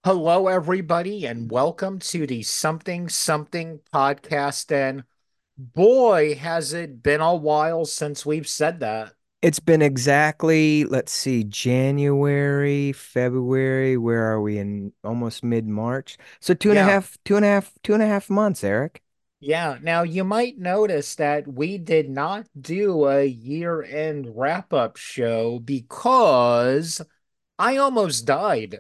Hello, everybody, and welcome to the Something Something podcast. And boy, has it been a while since we've said that. It's been exactly, let's see, January, February. Where are we in almost mid-March? So Yeah, 2.5 months, Eric. yeah. Now, you might notice that we did not do a year-end wrap-up show because I almost died.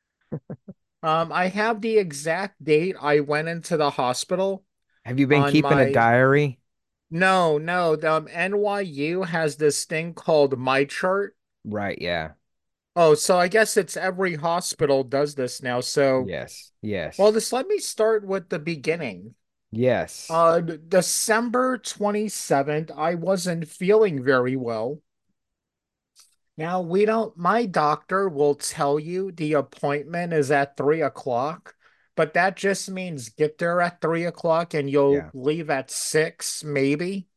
I have the exact date I went into the hospital Have you been on keeping a my. diary? No. NYU has this thing called My Chart. Right, yeah. Oh, so I guess it's every hospital does this now. So, Yes, well, yes, just let me start with the beginning. yes. December 27th, I wasn't feeling very well. Now, my doctor will tell you the appointment is at 3 o'clock, but that just means get there at 3 o'clock and you'll Yeah. leave at 6, maybe.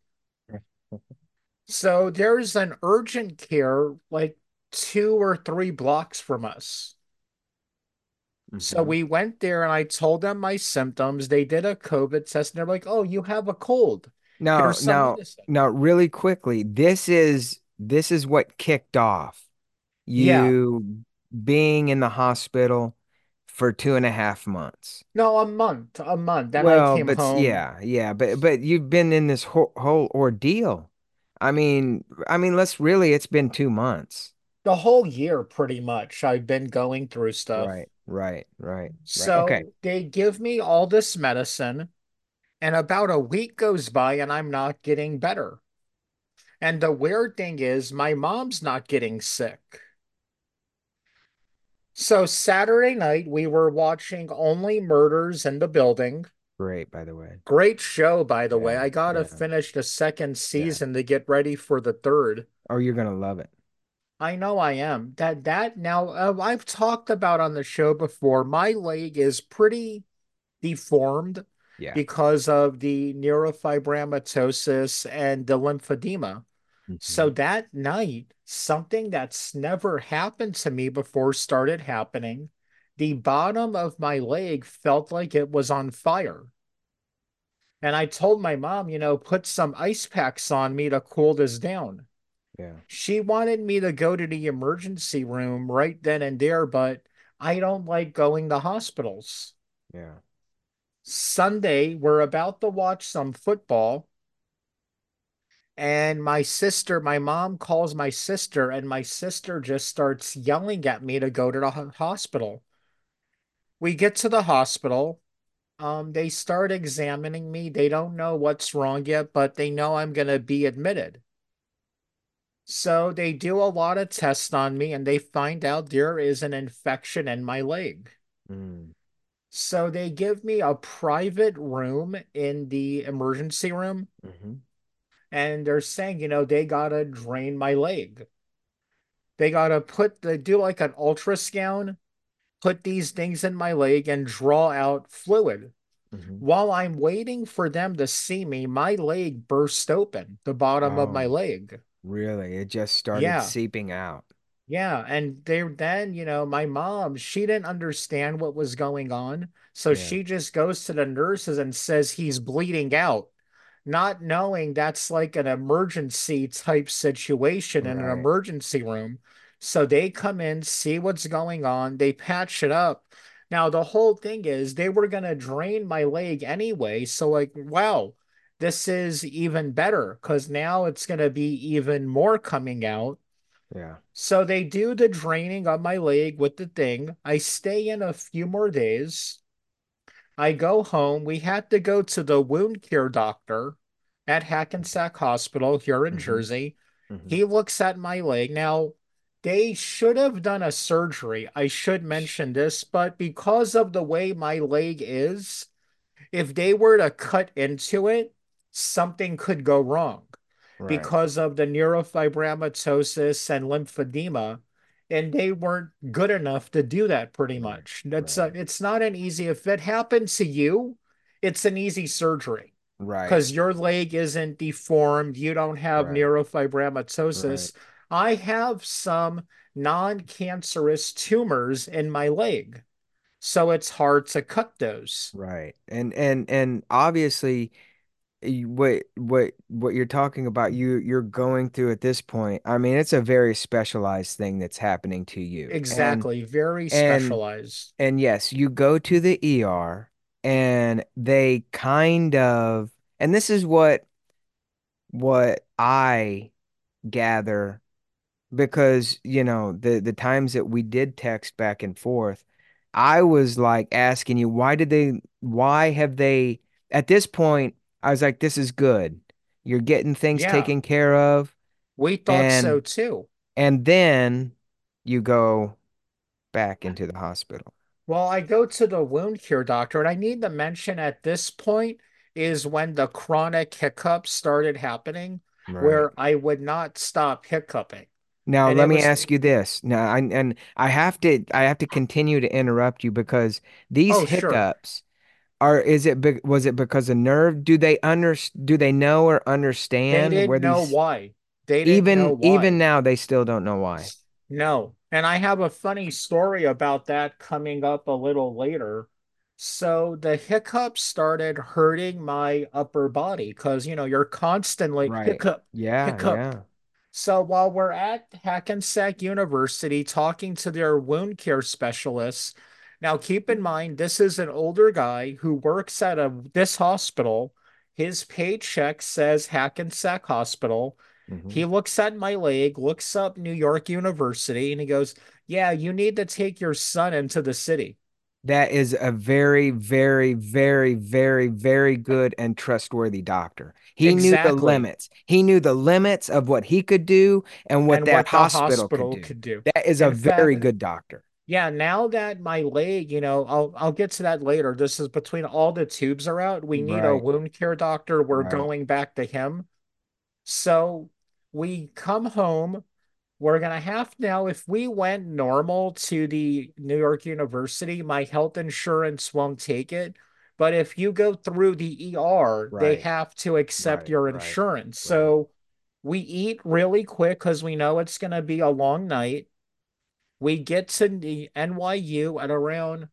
So there's an urgent care like 2 or 3 blocks from us. So hmm we went there and I told them my symptoms. They did a COVID test and they're like, "Oh, you have a cold. Now, Here's some now, medicine." now, really quickly, this is what kicked off Yeah. you being in the hospital for 2.5 months. No, a month, a month. Then I Well, came but home yeah, but you've been in this whole ordeal. Let's really, it's been 2 months. the whole year pretty much. I've been going through stuff. Right. Okay. So they give me all this medicine and about a week goes by and I'm not getting better. And the weird thing is my mom's not getting sick. So Saturday night, we were watching Only Murders in the Building. Great, by the way. Great show, by the way. Yeah, I gotta yeah, finish the second yeah. season to get ready for the third. Oh, you're gonna love it. I know I am. That now I've talked about on the show before. My leg is pretty deformed Yeah. because of the neurofibromatosis and the lymphedema. So hmm that night, something that's never happened to me before started happening. The bottom of my leg felt like it was on fire. And I told my mom, put some ice packs on me to cool this down. Yeah, She wanted me to go to the emergency room right then and there, but I don't like going to hospitals. yeah. Sunday, we're about to watch some football. And my mom calls my sister, and my sister just starts yelling at me to go to the hospital. We get to the hospital. They start examining me. They don't know what's wrong yet, but they know I'm going to be admitted. So they do a lot of tests on me, and they find out there is an infection in my leg. Mm, So they give me a private room in the emergency room, hmm and they're saying, they gotta drain my leg. They do like an ultrasound, put these things in my leg and draw out fluid. hmm While I'm waiting for them to see me, my leg burst open, the bottom of my Oh, leg. really? It just started Yeah. seeping out. Yeah. And my mom, she didn't understand what was going on. So Yeah, she just goes to the nurses and says he's bleeding out, not knowing that's like an emergency type situation in an right. emergency room. So they come in, see what's going on, they patch it up. Now, the whole thing is they were going to drain my leg anyway. So, like, wow, this is even better because now it's going to be even more coming out. Yeah. So they do the draining of my leg with the thing. I stay in a few more days. I go home. We had to go to the wound care doctor at Hackensack Hospital here in hmm Jersey. hmm He looks at my leg. Now, they should have done a surgery. I should mention this, but because of the way my leg is, if they were to cut into it, something could go wrong Right, because of the neurofibromatosis and lymphedema. And they weren't good enough to do that pretty right, much. right, It's not an easy, if it happened to you, it's an easy surgery right, because your leg isn't deformed. You don't have right, right. neurofibromatosis. I have some non-cancerous tumors in my leg. So it's hard to cut those. Right. And obviously what you're talking about, you're going through at this point. I mean, it's a very specialized thing that's happening to you. Exactly. Very And specialized. and yes, you go to the ER and they kind of, and this is what I gather, because the times that we did text back and forth, I was like asking you, why have they, at this point I was like, this is good, you're getting things Yeah. taken care of. We thought so and too. and then you go back into the hospital. Well, I go to the wound care doctor, and I need to mention at this point is when the chronic hiccups started happening, Right. where I would not stop hiccuping. Now And let it me was, ask you this. Now and I have to continue to interrupt you, because these oh, sure. hiccups was it because of nerve? Do they know or They understand where didn't know these, why. They didn't know even why. now they still don't know why? No. And I have a funny story about that coming up a little later. So the hiccups started hurting my upper body because, you're constantly Right. hiccup, Yeah, hiccup. yeah. So while we're at Hackensack University talking to their wound care specialists, now keep in mind this is an older guy who works at this hospital. His paycheck says Hackensack Hospital. Hmm. He looks at my leg, looks up New York University, and he goes, "Yeah, you need to take your son into the city." That is a very, very, very, very, very good and trustworthy doctor. He knew the Exactly. limits. He knew the limits of what he could do and what And that what the hospital could hospital do. could do. That is a In very fact, good doctor. yeah, now that my leg, I'll get to that later. This is between all the tubes are out. We need a Right, wound care doctor. We're right. going back to him. So we come home. We're gonna have now, if we went normal to the New York University, my health insurance won't take it. But if you go through the ER, they Right, have to accept right, your right, insurance. right. So we eat really quick because we know it's gonna be a long night. We get to the NYU at around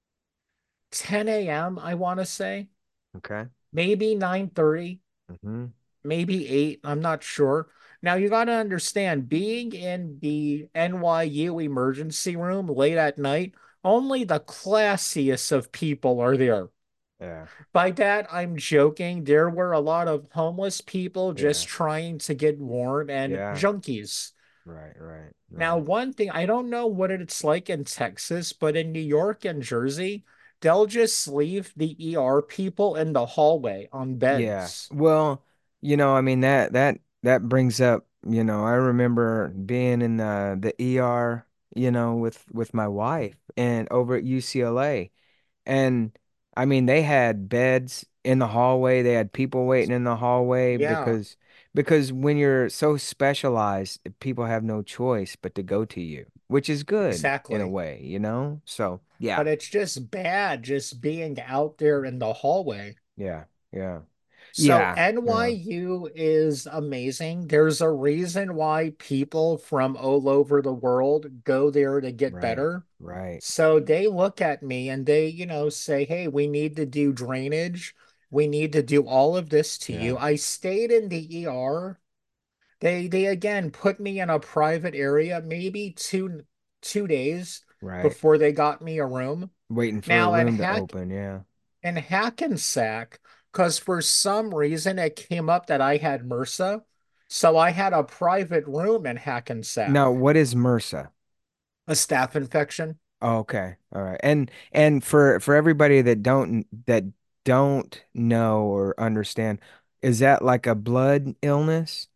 10 a.m., I want to say, Okay. maybe 9:30, Hmm. maybe 8, I'm not sure. Now you got to understand, being in the NYU emergency room late at night, only the classiest of people are there. Yeah, By that, I'm joking. There were a lot of homeless people yeah, just trying to get warm and yeah. junkies. Right, right, Now, right. one thing, I don't know what it's like in Texas, but in New York and Jersey, they'll just leave the ER people in the hallway on Yeah. beds. Well, I mean, that brings up, I remember being in the ER, with my wife and over at UCLA. And I mean, they had beds in the hallway. They had people waiting in the hallway, Yeah, because when you're so specialized, people have no choice but to go to you, which is good in a exactly. way. So, yeah. But it's just bad just being out there in the hallway. Yeah. Yeah. So Yeah. Yeah. NYU is amazing. There's a reason why people from all over the world go there to get Right. better. Right. So they look at me and they, say, "Hey, we need to do drainage. We need to do all of this to you." Yeah. I stayed in the ER. They again put me in a private area, maybe two days Right. before they got me a room. Waiting for a Now, room to open. Yeah. in Hackensack, because for some reason it came up that I had MRSA. So I had a private room in Now, Hackensack, what is MRSA? a staph infection. Oh, okay. All right. And for everybody that don't know or understand, is that like a blood illness,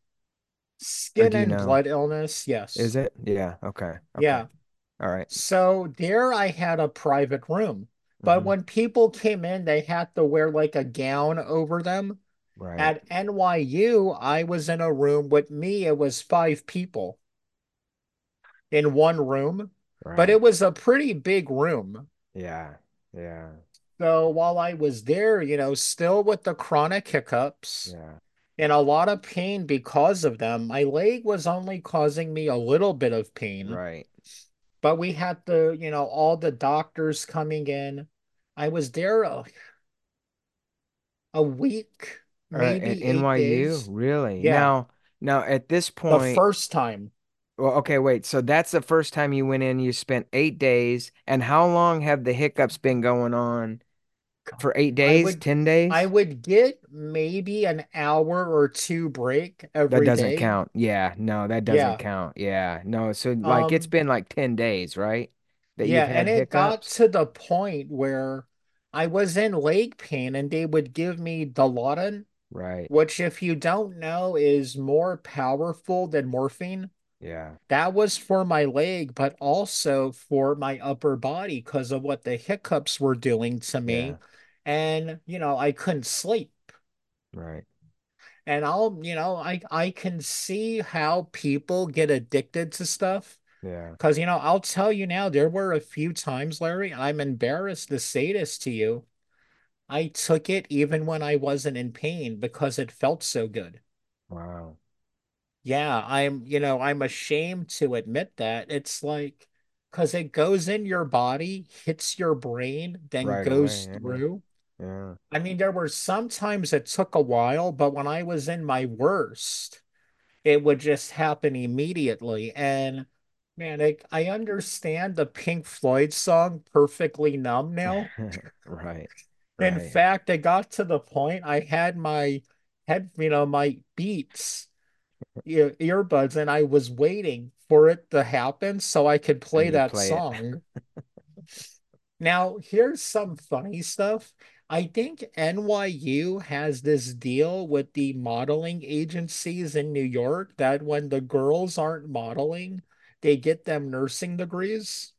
or Skin do you and know? blood illness, Is yes. it? Yeah. Okay. Okay. Yeah. All right. So there I had a private room. But Mm-hmm. when people came in, they had to wear like a gown over them. Right. At NYU, I was in a room with me, it was 5 people in one room, but it Right. was a pretty big room. Yeah. Yeah. So while I was there, still with the chronic hiccups Yeah. and a lot of pain because of them, my leg was only causing me a little bit of pain. Right. But we had all the doctors coming in. I was there a week, At maybe eight NYU? days. Really? Yeah, Now at this the point, first time. well, okay, wait. So that's the first time you went in, you spent 8 days. And how long have the hiccups been going on? For eight I days, would 10 I days? would get maybe an hour or two break That every doesn't day. count. Yeah, no, that doesn't Yeah. count. Yeah, no. So like it's Um, been like 10 days, right? That yeah, you've and had it got hiccups? to the point where I was in leg pain and they would give me Dilaudid, Right. which if you don't know is more powerful than morphine. Yeah. That was for my leg, but also for my upper body because of what the hiccups were doing to Yeah. me. And, I couldn't sleep. Right. And I can see how people get addicted to stuff. Yeah. Because, I'll tell you now, there were a few times, Larry, I'm embarrassed to say this to you. I took it even when I wasn't in pain because it felt so good. Wow. Yeah, I'm ashamed to admit that. It's like, because it goes in your body, hits your brain, then Right goes away. Yeah. through. Yeah. I mean, there were some times it took a while, but when I was in my worst, it would just happen immediately. And man, I understand the Pink Floyd song Perfectly Numb now. Right. In Right. fact, it got to the point I had my Beats earbuds and I was waiting for it to happen so I could play And you that play it. song. Now, here's some funny stuff. I think NYU has this deal with the modeling agencies in New York that when the girls aren't modeling, they get them nursing degrees.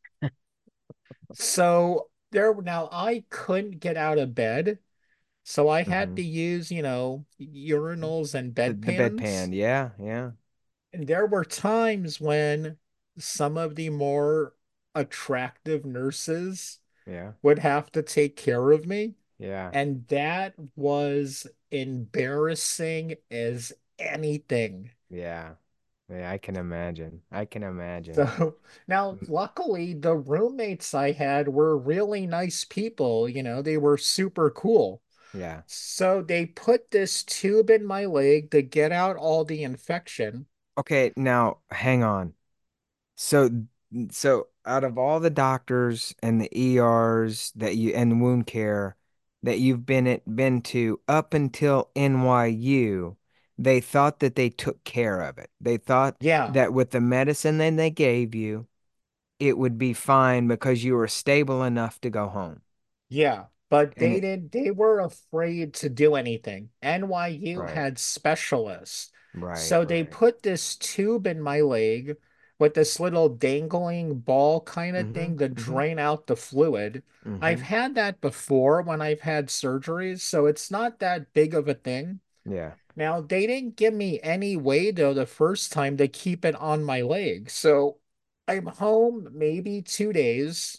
So there now I couldn't get out of bed, so I had Hmm. to use, urinals and The bedpan. bedpans. Yeah. Yeah. And there were times when some of the more attractive nurses Yeah. would have to take care of me. Yeah. And that was embarrassing as anything. Yeah. Yeah. I can imagine. I can imagine. So now, luckily, the roommates I had were really nice people. They were super cool. Yeah. So they put this tube in my leg to get out all the infection. Okay. Now, hang on. So, so out of all the doctors and the ERs that you and wound care that you've been to up until NYU, they thought that they took care of it. They thought Yeah. that with the medicine that they gave you, it would be fine because you were stable enough to go home. Yeah, but And they were afraid to do anything. NYU right, had specialists. right, So they right. put this tube in my leg with this little dangling ball kind of Mm-hmm. thing to Mm-hmm. drain out the fluid. I've Mm-hmm. had that before when I've had surgeries, so it's not that big of a thing. Yeah. Now, they didn't give me any way though the first time to keep it on my leg. So I'm home maybe 2 days,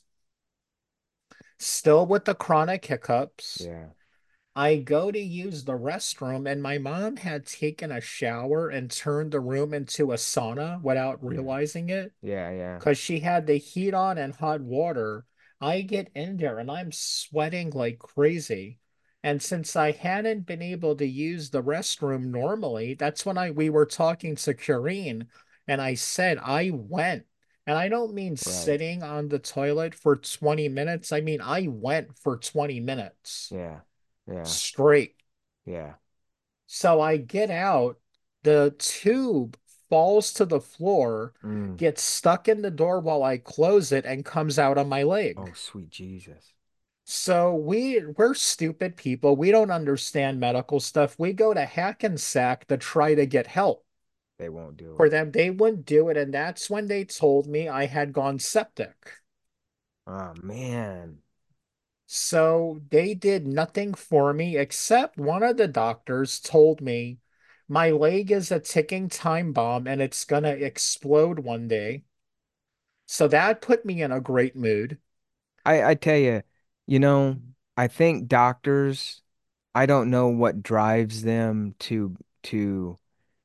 still with the chronic hiccups. Yeah. I go to use the restroom, and my mom had taken a shower and turned the room into a sauna without Yeah. realizing it Yeah. Yeah. because she had the heat on and hot water. I get in there and I'm sweating like crazy. And since I hadn't been able to use the restroom normally, that's when we were talking to Corrine, and I said I went. And I don't mean Right. sitting on the toilet for 20 minutes. I mean I went for 20 minutes Yeah. Yeah. straight. Yeah. So I get out, the tube falls to the floor, Mm. gets stuck in the door while I close it, and comes out on my leg. Oh, sweet Jesus. So we're stupid people. We don't understand medical stuff. We go to Hackensack to try to get help. They won't do For it. them, they wouldn't do it, and that's when they told me I had gone septic. Oh man. So they did nothing for me except one of the doctors told me my leg is a ticking time bomb and it's gonna explode one day. So that put me in a great mood. I tell you, you know, I think doctors, I don't know what drives them to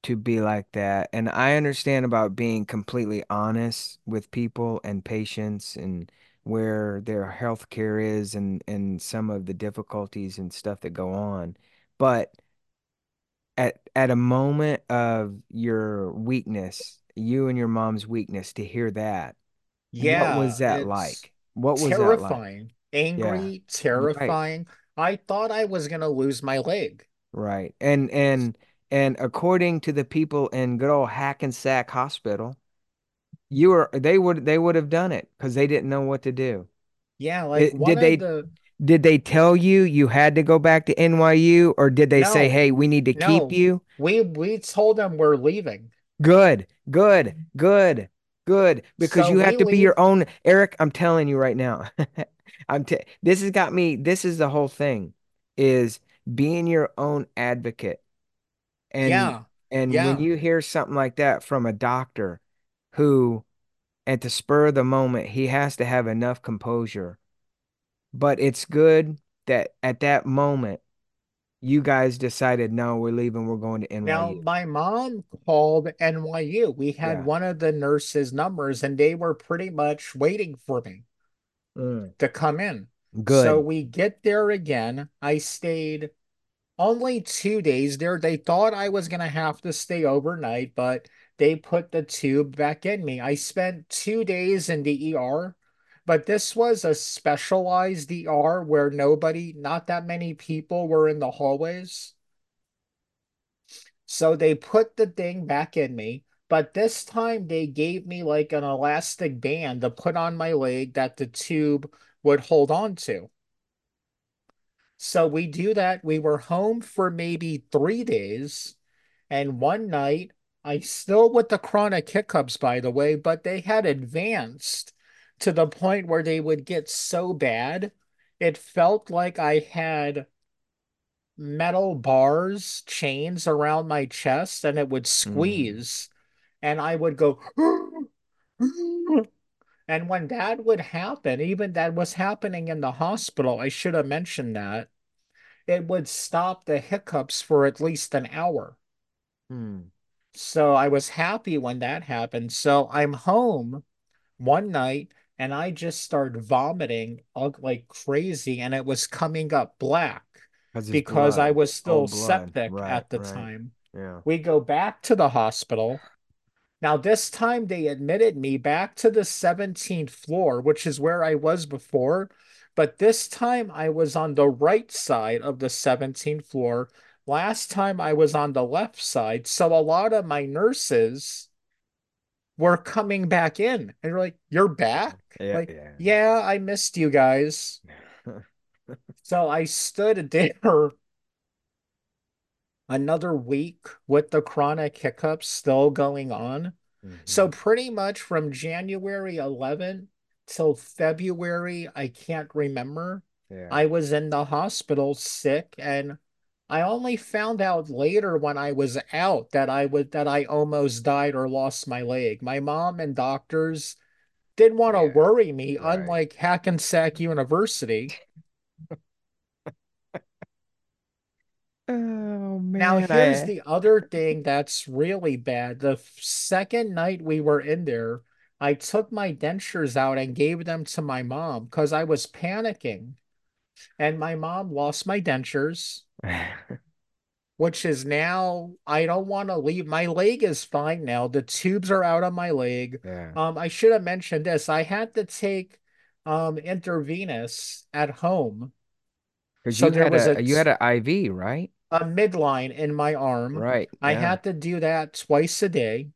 to be like that. And I understand about being completely honest with people and patients and where their health care is and some of the difficulties and stuff that go on. But at a moment of your weakness, you and your mom's weakness, to hear that, what was Yeah, that it's like? What was that like? terrifying, Yeah. angry, Right. terrifying. I thought I was gonna lose my leg. Right. And according to the people in good old Hackensack Hospital, they would have done it because they didn't know what to do. Yeah, like It, one did of they the did they tell you you had to go back to NYU, or did they say, no, "Hey, we need to keep no, you"? we told them we're leaving. Good, good, good, good. Because So you we have to be leave. your own, Eric, I'm telling you right now. This has got me, this is the whole thing, is being your own advocate. And Yeah, and when yeah. you hear something like that from a doctor who at the spur of the moment he has to have enough composure. But it's good that at that moment you guys decided, no, we're leaving, we're going to Now, NYU. my mom called NYU. We had Yeah. one of the nurses' numbers, and they were pretty much waiting for me Mm. to come in. So Good. we get there again. I stayed only 2 days there. They thought I was going to have to stay overnight, but they put the tube back in me. I spent 2 days in the ER, but this was a specialized ER where not that many people were in the hallways. So they put the thing back in me, but this time they gave me like an elastic band to put on my leg that the tube would hold on to. So we do that. We were home for maybe 3 days. And one night, I still with the chronic hiccups, by the way, but they had advanced to the point where they would get so bad. It felt like I had metal bars, chains around my chest, and it would Mm. squeeze. And I would go, and when that would happen, even that was happening in the hospital, I should have mentioned that, it would stop the hiccups for at least an hour. Mm. So I was happy when that happened. So I'm home one night and I just started vomiting like crazy and it was coming up black Because it's because I blood. was still Old blood. septic Right, at the right. time. Yeah. We go back to the hospital. Now, this time they admitted me back to the 17th floor, which is where I was before. But this time I was on the right side of the 17th floor. Last time I was on the left side. So a lot of my nurses were coming back in. And they're like, "You're back?" Yeah, Like, yeah. "Yeah, I missed you guys." So I stood there another week with the chronic hiccups still going on. So Hmm. pretty much from January 11th till February, I can't remember. Yeah. I was in the hospital sick and I only found out later when I was out that I almost died or lost my leg. My mom and doctors didn't want to Yeah. worry me, Right. unlike Hackensack University. Oh Now, man, here's the other thing that's really bad. The second night we were in there, I took my dentures out and gave them to my mom because I was panicking. And my mom lost my dentures, which is now, I don't want to leave. My leg is fine now. The tubes are out of my leg. Yeah. I should have mentioned this. I had to take intravenous at home. Because So there was you had an IV, right? a midline in my arm. Right. I Yeah. had to do that twice a day.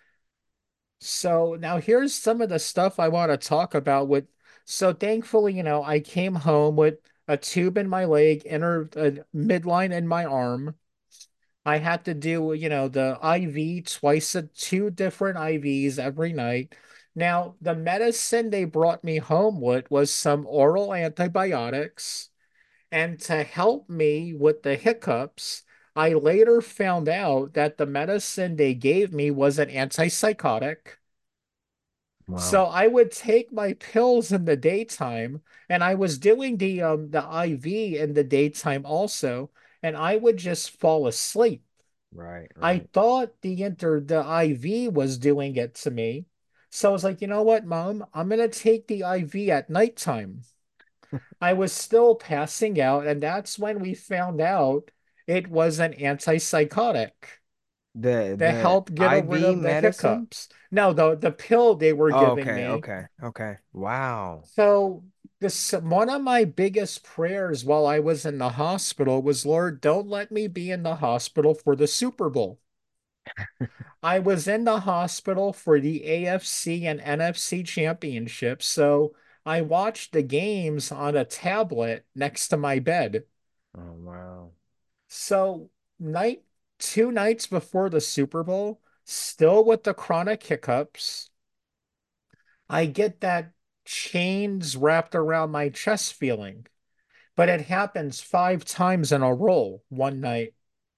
So now here's some of the stuff I want to talk about with. So thankfully, I came home with a tube in my leg, a midline in my arm. I had to do, the IV two different IVs every night. Now, the medicine they brought me home with was some oral antibiotics. And to help me with the hiccups, I later found out that the medicine they gave me was an antipsychotic. So Wow. I would take my pills in the daytime, and I was doing the IV in the daytime also, and I would just fall asleep. Right, I right. thought the IV was doing it to me. So I was like, you know what, Mom? I'm gonna take the IV at nighttime. I was still passing out, and that's when we found out it was an antipsychotic to The help get rid IV of the medicine? hiccups. No, the pill they were Oh, giving okay, me. okay, okay. Wow. So this one of my biggest prayers while I was in the hospital was, Lord, don't let me be in the hospital for the Super Bowl. I was in the hospital for the AFC and NFC championships, so I watched the games on a tablet next to my bed. Oh, wow. So night 2 nights before the Super Bowl, still with the chronic hiccups, I get that chains wrapped around my chest feeling, but it happens 5 times in a row one night.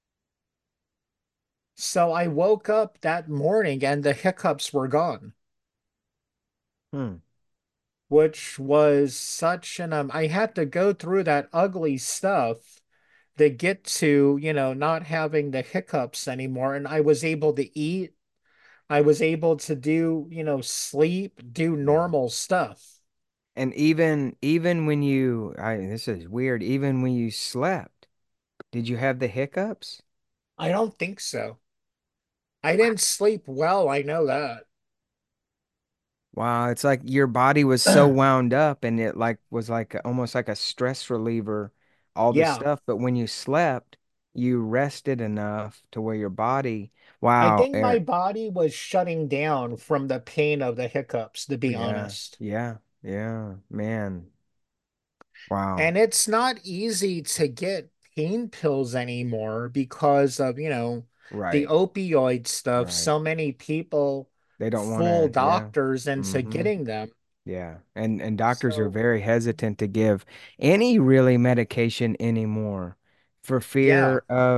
So I woke up that morning and the hiccups were gone, Hmm. which was such an I had to go through that ugly stuff to get to, not having the hiccups anymore. And I was able to eat. I was able to do, sleep, do Yeah. normal stuff. And even when you I this is weird, even when you slept, did you have the hiccups? I don't think so. I didn't sleep well, I know that. Wow, it's like your body was so wound up and it like was like almost like a stress reliever, all the Yeah, stuff. But when you slept, you rested enough to where your body, I wow, think my Eric. body was shutting down from the pain of the hiccups, to be Yeah, honest. yeah, yeah, man. Wow. And it's not easy to get pain pills anymore because of, the Right, opioid stuff. right. So many people They don't want fool to, yeah. doctors into Mm-hmm. getting them. Yeah. And doctors are So, very hesitant to give any really medication anymore for yeah.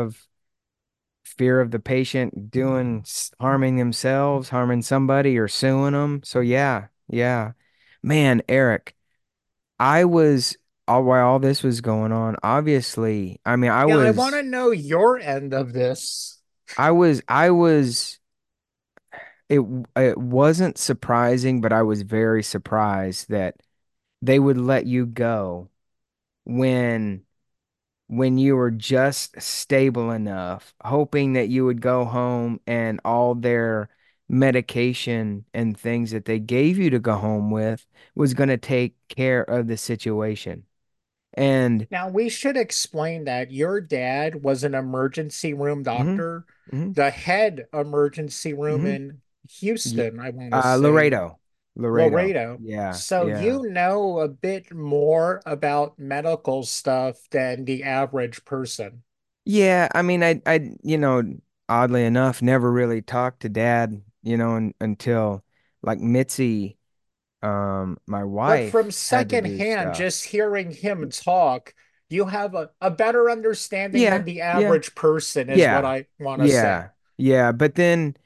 fear of the patient doing harming themselves, harming somebody or suing them. So yeah, yeah. Man, Eric, I was while all this was going on, obviously, I mean, Yeah, I want to know your end of this. I was it it wasn't surprising, but I was very surprised that they would let you go when you were just stable enough, hoping that you would go home and all their medication and things that they gave you to go home with was going to take care of the situation. And Now, we should explain that your dad was an emergency room hmm doctor, hmm the head emergency room hmm in yeah, Houston, I want to say, Laredo, Laredo. Laredo. Yeah, So yeah. you know a bit more about medical stuff than the average person. Yeah, I mean, oddly enough, never really talked to dad, until like Mitzi, my But from wife had to do secondhand, stuff. just hearing him talk, you have a better understanding than Yeah, the yeah, average person, is what yeah, I want to say. yeah, yeah. But then,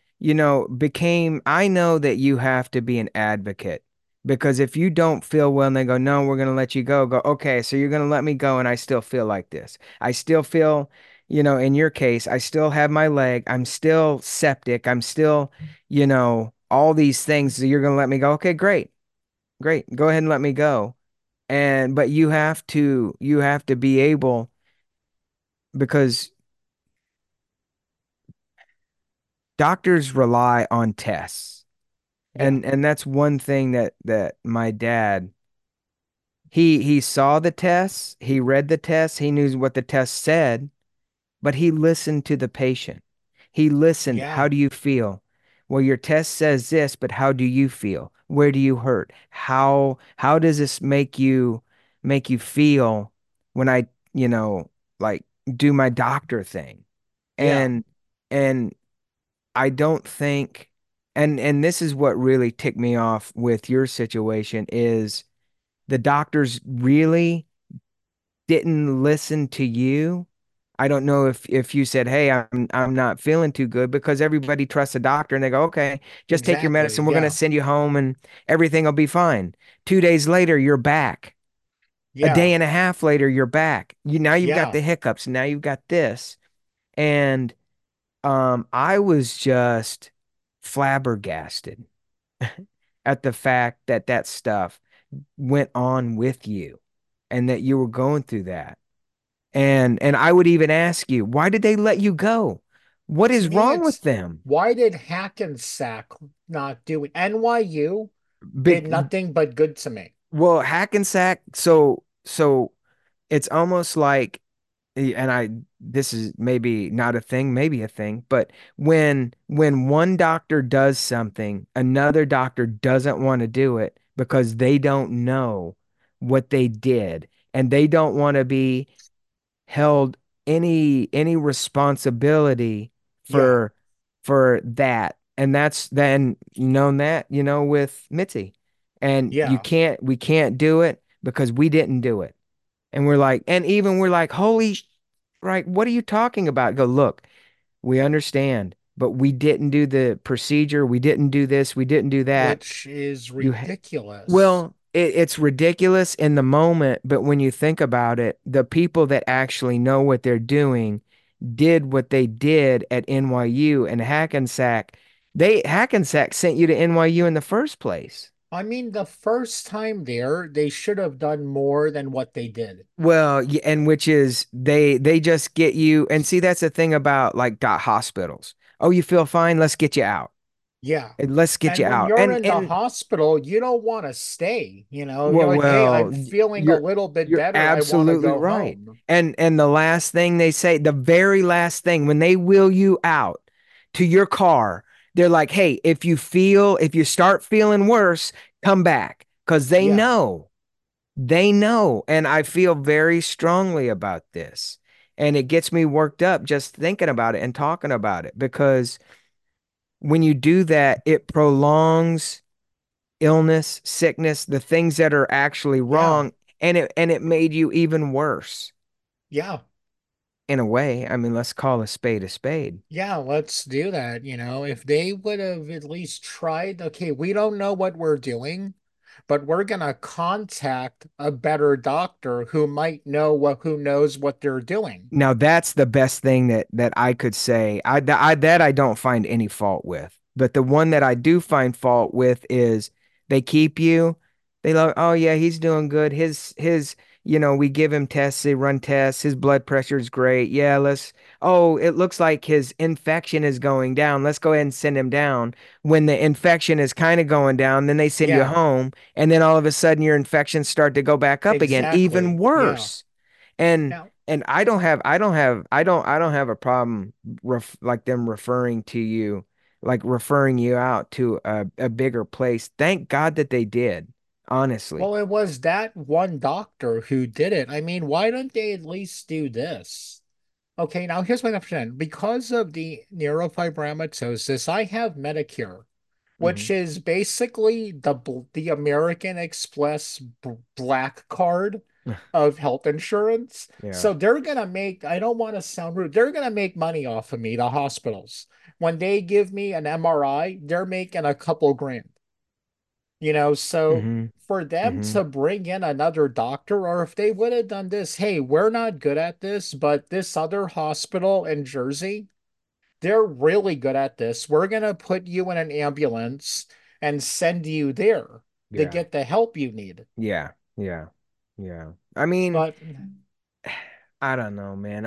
I know that you have to be an advocate because if you don't feel well and they go, no, we're going to let you go, okay, so you're going to let me go and I still feel like this. I still feel, in your case, I still have my leg. I'm still septic. I'm still, all these things. So you're going to let me go. Okay, great, great. Go ahead and let me go. But you have to be able because doctors rely on tests. Yeah, And that's one thing that my dad he saw the tests, he read the tests, he knew what the test said, but he listened to the patient. He listened, yeah. how do you feel? Well, your test says this, but how do you feel? Where do you hurt? How does this make you feel when I, you know, like do my doctor thing? Yeah. And and I don't think, and this is what really ticked me off with your situation is the doctors really didn't listen to you. I don't know if you said, "Hey, I'm not feeling too good," because everybody trusts a doctor and they go, "Okay, just take your Exactly. medicine. We're going to Yeah. send you home and everything will be fine." 2 days later, you're back. A day Yeah. and a half later, you're back. Now you've got Yeah. the hiccups. Now you've got this. I was just flabbergasted at the fact that that stuff went on with you and that you were going through that. And I would even ask you, why did they let you go? What To is me, wrong with it's them? why did Hackensack not do it? NYU did Big, nothing but good to me. well, Hackensack, so it's almost like, and I this is maybe not a thing, maybe a thing, but when one doctor does something, another doctor doesn't want to do it because they don't know what they did and they don't want to be held any responsibility Yeah, for for that. And that's then known that, with Mitzi. And yeah, we can't do it because we didn't do it. And we're like, and even we're like, right, what are you talking about? Go, look, we understand, but we didn't do the procedure. We didn't do this. We didn't do that. which is You, ha ridiculous. well, it's ridiculous in the moment, but when you think about it, the people that actually know what they're doing did what they did at NYU and Hackensack. Hackensack sent you to NYU in the first place. I mean, the first time there, they should have done more than what they did. Well, yeah, and which is they just get you, and see that's the thing about like dot hospitals. Oh, you feel fine? Let's get you out. Yeah. Let's get you And when out. you're in the And hospital, you don't want to stay. You're well, like, hey, I'm well, feeling a you're little bit you're better. I want to absolutely go right. home. And the last thing they say, the very last thing when they wheel you out to your car, they're like, "Hey, if you start feeling worse, come back." Because they Yeah. know. They know. And I feel very strongly about this. And it gets me worked up just thinking about it and talking about it because when you do that, it prolongs illness, sickness, the things that are actually Yeah. wrong, and it made you even worse Yeah. in a way. I mean, let's call a spade a spade. Yeah, let's do that. If they would have at least tried, okay, we don't know what we're doing, but we're gonna contact a better doctor who might know who knows what they're doing. Now that's the best thing that I could say. That I don't find any fault with. But the one that I do find fault with is they keep you. They like, oh yeah, he's doing good. We give him tests, they run tests. His blood pressure is great. Yeah, oh, it looks like his infection is going down. Let's go ahead and send him down. When the infection is kind of going down, then they send you Yeah, home, and then all of a sudden your infections start to go back up again, even exactly. Yeah. worse. And Now, and I don't have a problem like them referring you out to a bigger place. Thank God that they did, honestly. well, it was that one doctor who did it. I mean, why don't they at least do this? Okay, now here's my question. Because of the neurofibromatosis, I have Medicure, which Hmm. is basically the American Express black card of health insurance. Yeah. So they're gonna make, I don't want to sound rude, they're gonna make money off of me, the hospitals. When they give me an MRI, they're making a couple grand. So Hmm. for them Hmm. to bring in another doctor, or if they would have done this, hey, we're not good at this, but this other hospital in Jersey, they're really good at this. We're going to put you in an ambulance and send you there to Yeah. get the help you need. Yeah. Yeah. Yeah. I mean, But I don't know, man.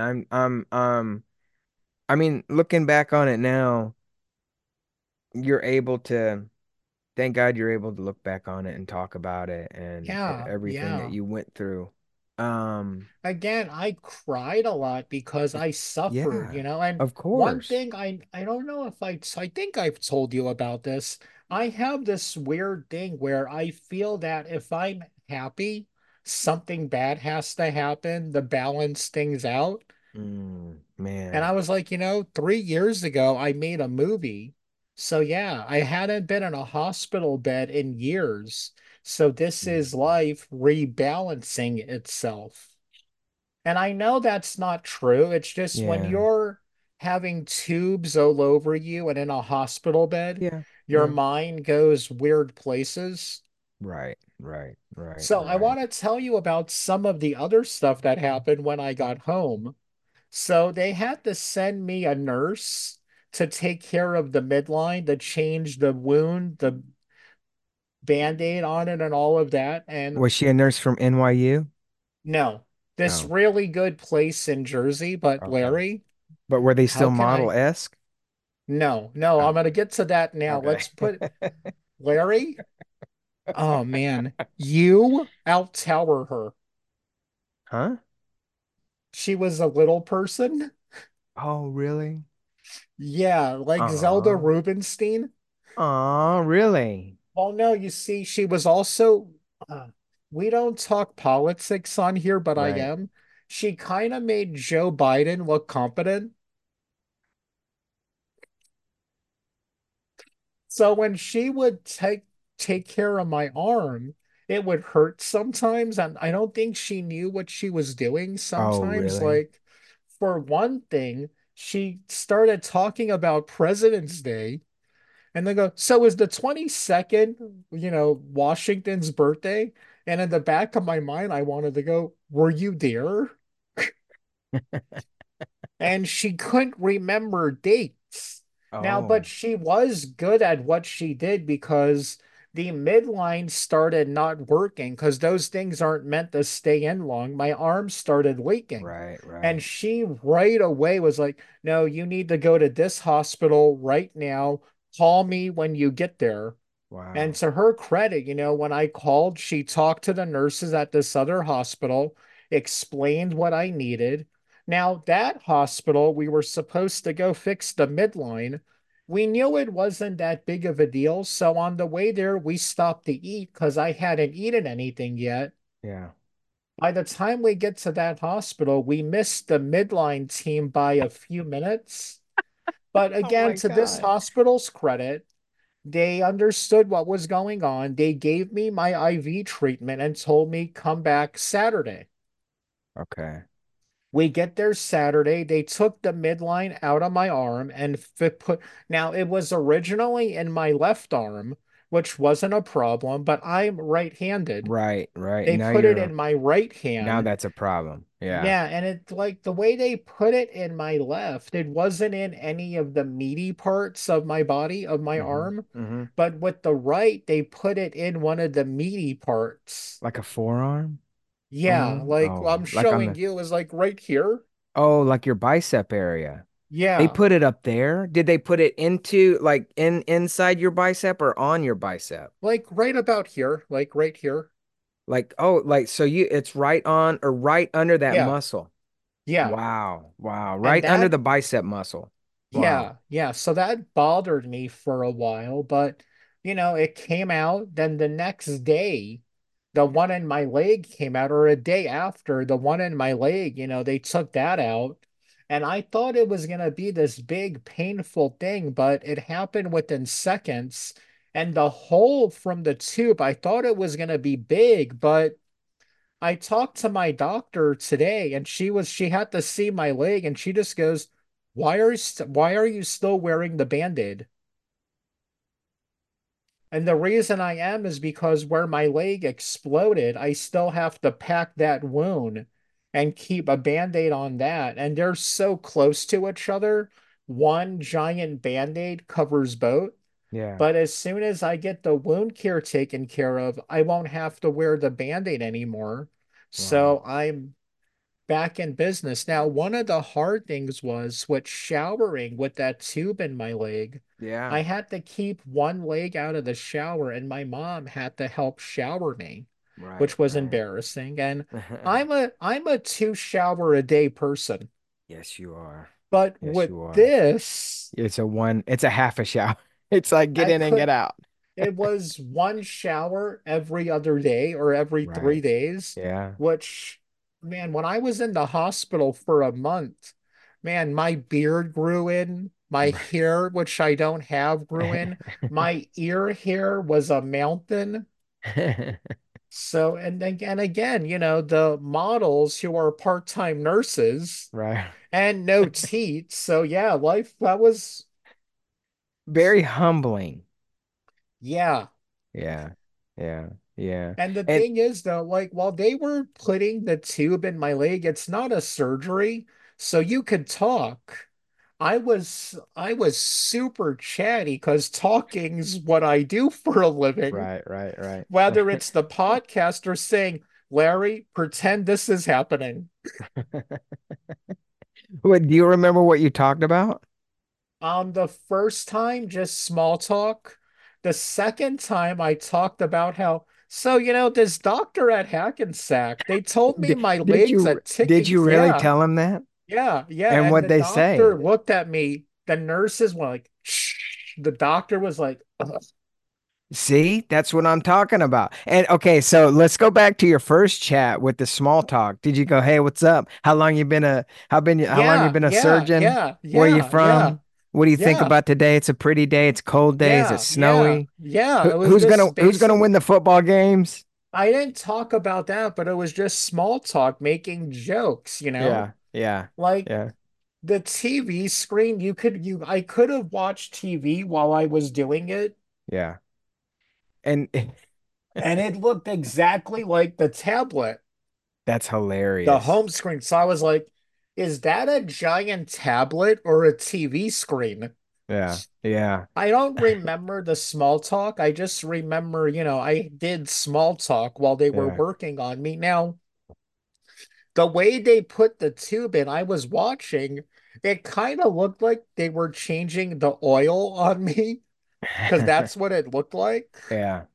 I mean, looking back on it now, you're able to thank God you're able to look back on it and talk about it and yeah, everything that yeah. you went through. Um, Again, I cried a lot because I suffered, yeah, and of one course. thing I don't know if I think I've told you about this. I have this weird thing where I feel that if I'm happy, something bad has to happen to balance things out. And I Man. was like, 3 years ago, I made a movie. So yeah, I hadn't been in a hospital bed in years. So this is Mm. life rebalancing itself. And I know that's not true. It's just when Yeah. you're having tubes all over you and in a hospital bed, Yeah. your Yeah. mind goes weird places. Right. Right. Right. So I Right. want to tell you about some of the other stuff that happened when I got home. So they had to send me a nurse to take care of the midline, to change the wound, the band-aid on it and all of that. And Was she a nurse from NYU? no, this Oh, really good place in Jersey, but okay. Larry, But were they how still can I? model-esque? No, no, I'm Oh, gonna get to that now. okay. Let's put Larry. Oh man, you out-tower her. Huh? She was a little person. Oh, really? Yeah, like Zelda Uh-uh. Rubinstein. Oh, really? Well, no, you see, she was also, uh, we don't talk politics on here, but I Right. am. She kind of made Joe Biden look competent. So when she would take care of my arm, it would hurt sometimes, and I don't think she knew what she was doing Oh, sometimes. really? Like, for one thing, she started talking about President's Day. And they go, so is the 22nd, Washington's birthday? And in the back of my mind, I wanted to go, were you there? And she couldn't remember dates. Now, but Oh, she was good at what she did because the midline started not working because those things aren't meant to stay in long. My arm started leaking. right, And right. she right away was like, no, you need to go to this hospital right now. Call me when you get there. And Wow. to her credit, when I called, she talked to the nurses at this other hospital, explained what I needed. Now, that hospital, we were supposed to go fix the midline. We knew it wasn't that big of a deal. So on the way there, we stopped to eat because I hadn't eaten anything yet. Yeah. By the time we get to that hospital, we missed the midline team by a few minutes. But Oh again, my to this God. hospital's credit, they understood what was going on. They gave me my IV treatment and told me come back Saturday. Okay. We get there Saturday. They took the midline out of my arm and put. Now it was originally in my left arm, which wasn't a problem, but I'm right-handed. Right, right. They put it in my right Now hand. that's a problem. Yeah. Yeah, and it like the way they put it in my left, it wasn't in any of the meaty parts of my body, of my Hmm. arm, Hmm. but with the right, they put it in one of the meaty parts. Like a forearm Yeah, almost? like Oh, I'm like on showing the, you is like right here. oh, like your bicep area. They Yeah, put it up there. Did they put it into like inside your bicep or on your bicep? like right about here, like right here. Like, oh, like so you it's right on or right under that Yeah, muscle. yeah. Wow. Wow. And Right under that the bicep muscle. Wow. Yeah, yeah. So that bothered me for a while, but it came out. Then the next day, the one in my leg came out, or a day after, the one in my leg, they took that out. And I thought it was gonna be this big, painful thing, but it happened within seconds. And the hole from the tube, I thought it was gonna be big, but I talked to my doctor today and she had to see my leg and she just goes, why are you still wearing the Band-Aid? And the reason I am is because where my leg exploded, I still have to pack that wound and keep a Band-Aid on that. And they're so close to each other. One giant Band-Aid covers both. Yeah. But as soon as I get the wound care taken care of, I won't have to wear the Band-Aid anymore. Wow. So I'm back in business. Now, one of the hard things was with showering with that tube in my leg. Yeah. I had to keep one leg out of the shower, and my mom had to help shower me, Right, which was right. embarrassing. And I'm a two shower a day person. Yes, you are. But Yes, with you are. this, It's a half a shower. It's like get I in and get could out. it was one shower every other day or every three Right. days, Yeah. which, man, when I was in the hospital for a month, man, my beard grew in, my hair, which I don't have, grew in, my ear hair was a mountain. So, and again, the models who are part-time nurses Right. and no teeth. So yeah, life that was, Very humbling. yeah. Yeah. Yeah. Yeah. And the And thing is, though, like while they were putting the tube in my leg, it's not a surgery, so you could talk. I was super chatty because talking's what I do for a living. Right, right, right. Whether it's the podcast or saying, Larry, pretend this is happening. What, do you remember what you talked about? The first time, just small talk. The second time, I talked about how, so, this doctor at Hackensack, they told me my legs are Did ticking. you really Yeah, tell him that? yeah, yeah. And And what the they say? doctor looked at me. The nurses were like, shh. The doctor was like, ugh. See, that's what I'm talking about. And okay, so let's go back to your first chat with the small talk. Did you go, "Hey, what's up? How long you Yeah, been a yeah, surgeon? yeah, Where you yeah, yeah, from? What do you think yeah, about today? It's a pretty day. It's a cold day. Is it yeah, yeah, snowy? yeah. Who, It was who's just gonna basic. win the football games?" I didn't talk about that, but it was just small talk, making jokes. Yeah, yeah, Like yeah, the TV screen, I could have watched TV while I was doing it, yeah. And and it looked exactly like the tablet, that's the hilarious. home screen. So I was like, is that a giant tablet or a TV screen? Yeah, yeah, I don't remember the small talk. I just remember, I did small talk while they were yeah. working on me. Now, the way they put the tube in, I was watching, it kind of looked like they were changing the oil on me because that's what it looked like. Yeah,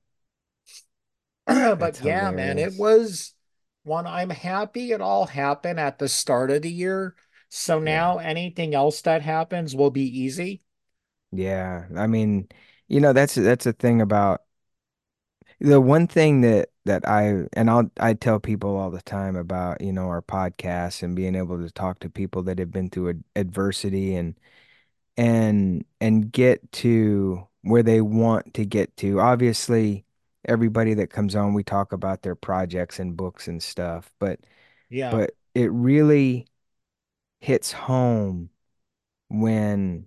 But that's yeah, man, it hilarious. was one. I'm happy it all happened at the start of the year. So Yeah. now anything else that happens will be easy. Yeah. I mean, that's the thing about the one thing that I tell people all the time about, our podcasts and being able to talk to people that have been through adversity and get to where they want to get to. Obviously, everybody that comes on, we talk about their projects and books and stuff, Yeah, but it really hits home when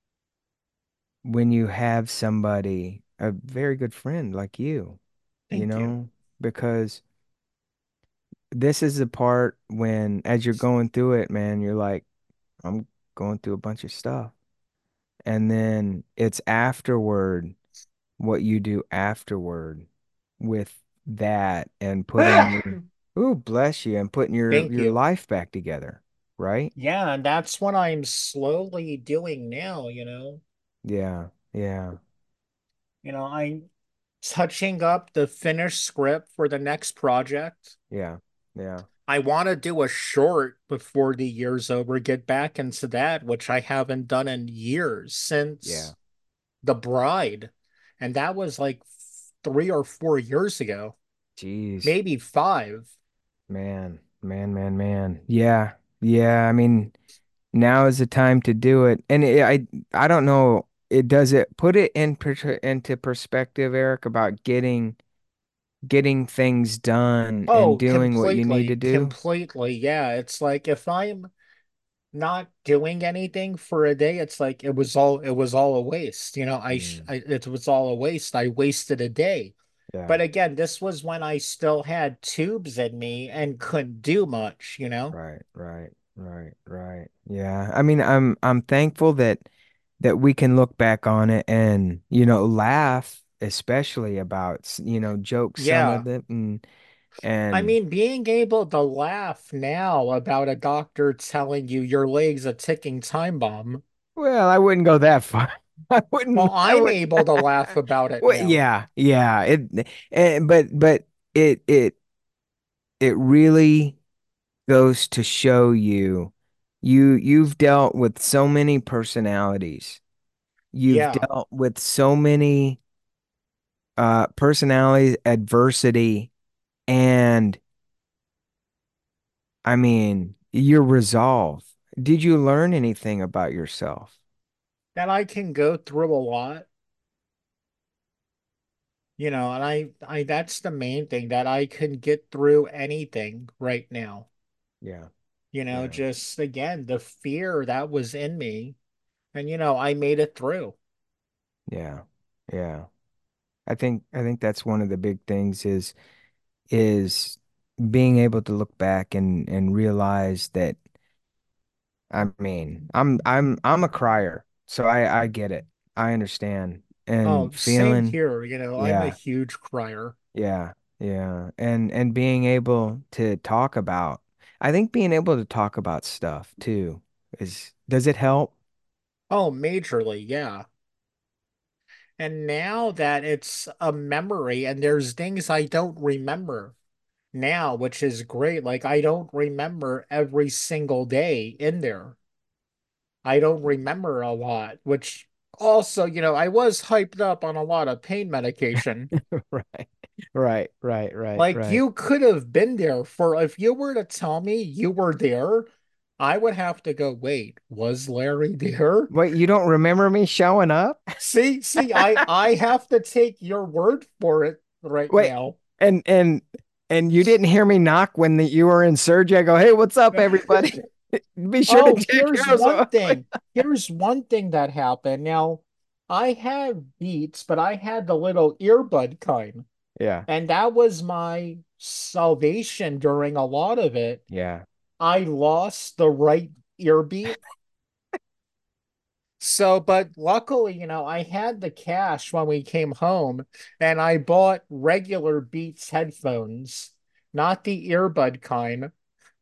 you have somebody, a very good friend like you thank you. know, because this is the part when, as you're going through it, man, you're like, I'm going through a bunch of stuff. And then it's afterward, what you do afterward with that and putting ooh, bless you, and putting Thank your you. life back together, right? Yeah, and that's what I'm slowly doing now, Yeah, yeah, I'm touching up the finished script for the next project. yeah, yeah, I want to do a short before the year's over, get back into that, which I haven't done in years yeah. since The Bride. And that was like 3 or 4 years ago, Jeez. maybe five. Man, man, man, man. Yeah, yeah. I mean, now is the time to do it. And I don't know. It does it put it into perspective, Eric, about getting things done and Oh, doing what you need to completely, do. completely. Yeah, it's like if I'm not doing anything for a day, it's like it was all a waste. Mm, It was all a waste. I wasted a day. yeah, But again, this was when I still had tubes in me and couldn't do much. right, right, right, right. Yeah. I mean, I'm thankful that we can look back on it and, laugh, especially about, joke some Yeah. of it I and mean, being able to laugh now about a doctor telling you your leg's a ticking time bomb. well, I wouldn't go that far. Well, I I'm would. able to laugh about it Well, now. yeah, yeah. But it it really goes to show you've dealt with so many personalities. You've Yeah. dealt with so many personalities, adversity, and I mean, your resolve. Did you learn anything about yourself? That I can go through a lot, and that's the main thing that I can get through anything right now. Yeah, yeah, Just again, the fear that was in me, and I made it through. yeah, yeah. I think that's one of the big things is being able to look back and realize that I mean, I'm a crier, so I get it. I understand. Oh, And same feeling, here. I'm a yeah, huge crier. yeah, yeah. And being able to talk about, I think being able to talk about stuff too does it help? Oh, majorly, yeah. And now that it's a memory and there's things I don't remember now, which is great. Like I don't remember every single day in there. I don't remember a lot, which also, I was hyped up on a lot of pain medication. Right. Right, right, right, Like right. you could have been there for, if you were to tell me you were there, I would have to go, wait, was Larry there? Wait, you don't remember me showing up? See, I have to take your word for it right Wait, now. and and and you didn't hear me knock when you were in surgery. I go, hey, what's up, everybody? Be sure to Oh, check here's yours one out. thing. Here's one thing that happened. Now, I have Beats, but I had the little earbud kind, Yeah, and that was my salvation during a lot of it. yeah. I lost the right ear beat. So, but luckily, I had the cash when we came home, and I bought regular Beats headphones, not the earbud kind.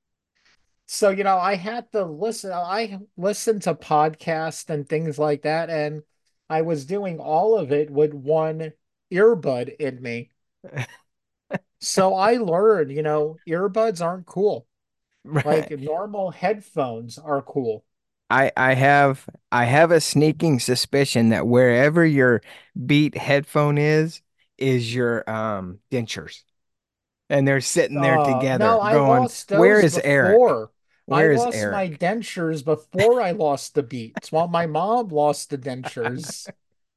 So, I had to listen. I listened to podcasts and things like that, and I was doing all of it with one earbud in me. So I learned, earbuds aren't cool. Like Right. normal headphones are cool. I have a sneaking suspicion that wherever your Beat headphone is your dentures. And they're sitting there No, together I going, lost where those is Eric? before. I Where is lost my Eric? dentures before I lost the Beats, while my mom lost the dentures.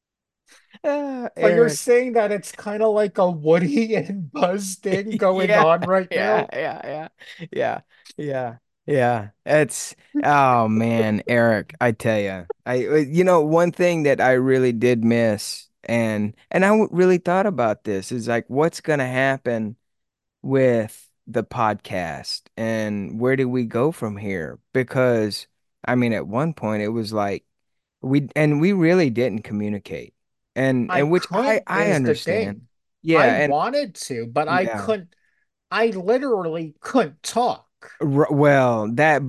So you're Eric. saying that it's kind of like a Woody and Buzz thing going Yeah, on right yeah, now? yeah, yeah, yeah, yeah, yeah. It's oh man, Eric, I tell you, one thing that I really did miss, and really thought about this is like, what's gonna happen with the podcast, and where do we go from here? Because I mean, at one point it was like we really didn't communicate, I and which couldn't I is the understand. thing. Yeah, I and wanted to, but I yeah. couldn't. I literally couldn't talk. Well,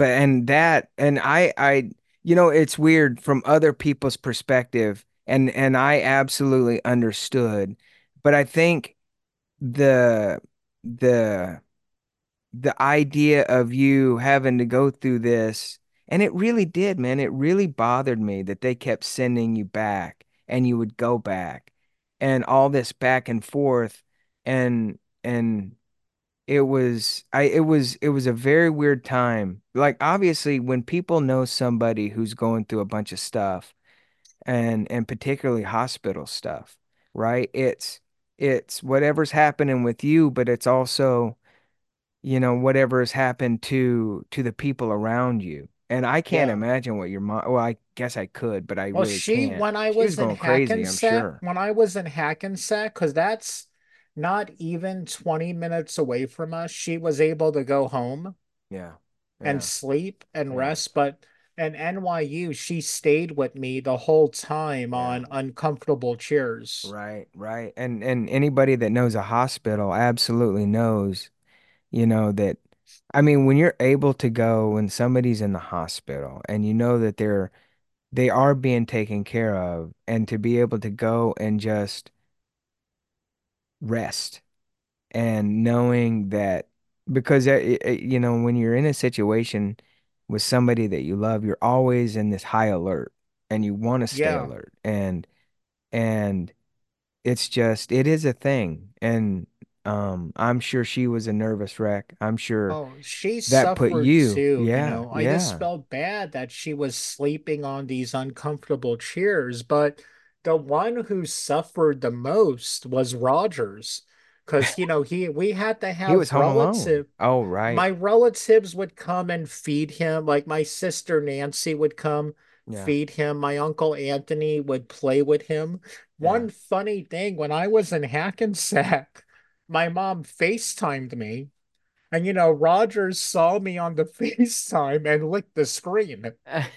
and it's weird from other people's perspective, and I absolutely understood, but I think the the the idea of you having to go through this, and it really did, man, it really bothered me that they kept sending you back, and you would go back, and all this back and forth, and it was a very weird time. Like obviously when people know somebody who's going through a bunch of stuff, and particularly hospital stuff, right? It's whatever's happening with you, but it's also, whatever has happened to the people around you. And I can't Yeah. imagine what your mom, well, I guess I could, but I Well, really can't. when I She was was in going crazy, I'm Hackensack, sure. because that's not even 20 minutes away from us, she was able to go home Yeah. and Yeah. sleep and Yeah. rest. But in NYU, she stayed with me the whole time Yeah. on uncomfortable chairs. Right, right. And anybody that knows a hospital absolutely knows, that I mean, when you're able to go when somebody's in the hospital and you know that they are being taken care of, and to be able to go and just rest, and knowing that, because when you're in a situation with somebody that you love, you're always in this high alert, and you want to stay Yeah. alert, and it is a thing. And I'm sure she was a nervous wreck. I'm sure Oh, she that put suffered you. too, Yeah, I just yeah, felt bad that she was sleeping on these uncomfortable chairs, but the one who suffered the most was Rogers. Because, we had to he was have home alone. Oh, my right. relatives would come and feed him. Like my sister Nancy would come Yeah, feed him. My uncle Anthony would play with him. yeah, One funny thing, when I was in Hackensack, my mom FaceTimed me. And Rogers saw me on the FaceTime and licked the screen.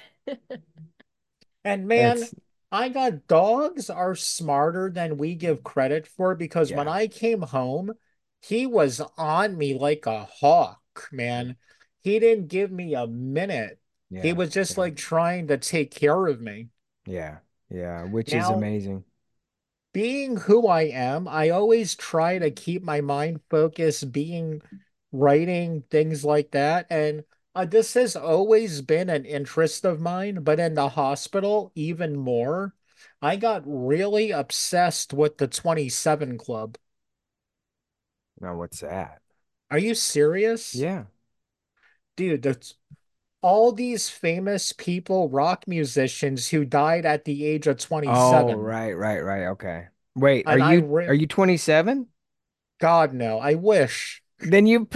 And man, That's I got dogs are smarter than we give credit for because when yeah, I came home, he was on me like a hawk, man. He didn't give me a minute. He yeah, was just yeah, like trying to take care of me. yeah, yeah, which is Now, amazing. being who I am, I always try to keep my mind focused, being writing, things like that. And this has always been an interest of mine, but in the hospital, even more. I got really obsessed with the 27 Club. Now, what's that? Are you serious? Yeah. Dude, that's all these famous people, rock musicians who died at the age of Oh, 27. right, right, right. Okay. Wait, And are you 27? God no, I wish. Then you